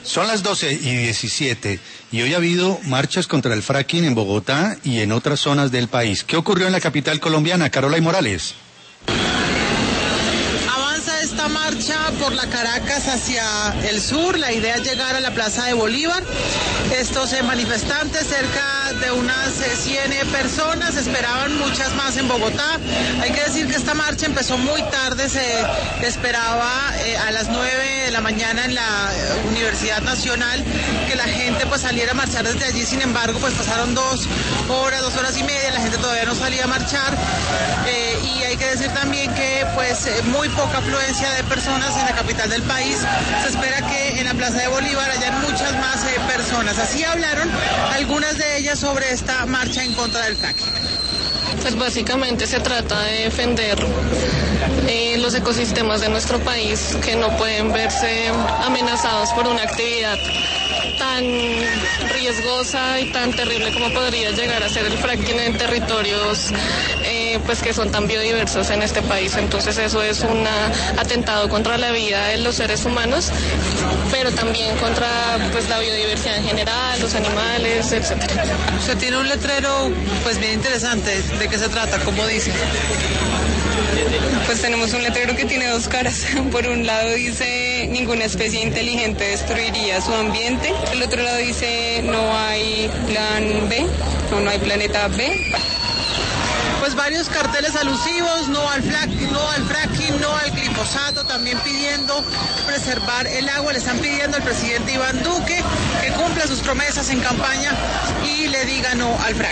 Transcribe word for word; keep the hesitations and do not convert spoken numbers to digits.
Son las doce y diecisiete y hoy ha habido marchas contra el fracking en Bogotá y en otras zonas del país. ¿Qué ocurrió en la capital colombiana? Carola y Morales. Avanza esta marcha por la Caracas hacia el sur. La idea es llegar a la Plaza de Bolívar. Estos eh, manifestantes, cerca de unas eh, cien personas, esperaban muchas más en Bogotá. Hay que decir que esta marcha empezó muy tarde, se esperaba eh, a las nueve de la mañana en la Universidad Nacional que la gente pues saliera a marchar desde allí. Sin embargo, pues pasaron dos horas, dos horas y media, la gente todavía no salía a marchar. Eh, y hay que decir también que pues eh, muy poca afluencia de personas en la capital del país. Se espera que en la Plaza de Bolívar hayan muchas más eh, personas. Así hablaron algunas de ellas sobre esta marcha en contra del fracking. Pues básicamente se trata de defender eh, los ecosistemas de nuestro país, que no pueden verse amenazados por una actividad tan riesgosa y tan terrible como podría llegar a ser el fracking en territorios eh, pues que son tan biodiversos en este país. Entonces eso es un atentado contra la vida de los seres humanos, pero también contra pues la biodiversidad en general, los animales, etcétera. Usted tiene un letrero pues bien interesante. ¿De qué se trata? ¿Cómo dice? Pues tenemos un letrero que tiene dos caras. Por un lado dice: ninguna especie inteligente destruiría su ambiente. El otro lado dice: no hay plan B, no, no hay planeta B. Pues varios carteles alusivos, no al fracking, no al fracking, no al glifosato, también pidiendo preservar el agua. Le están pidiendo al presidente Iván Duque que cumpla sus promesas en campaña y le diga no al fracking.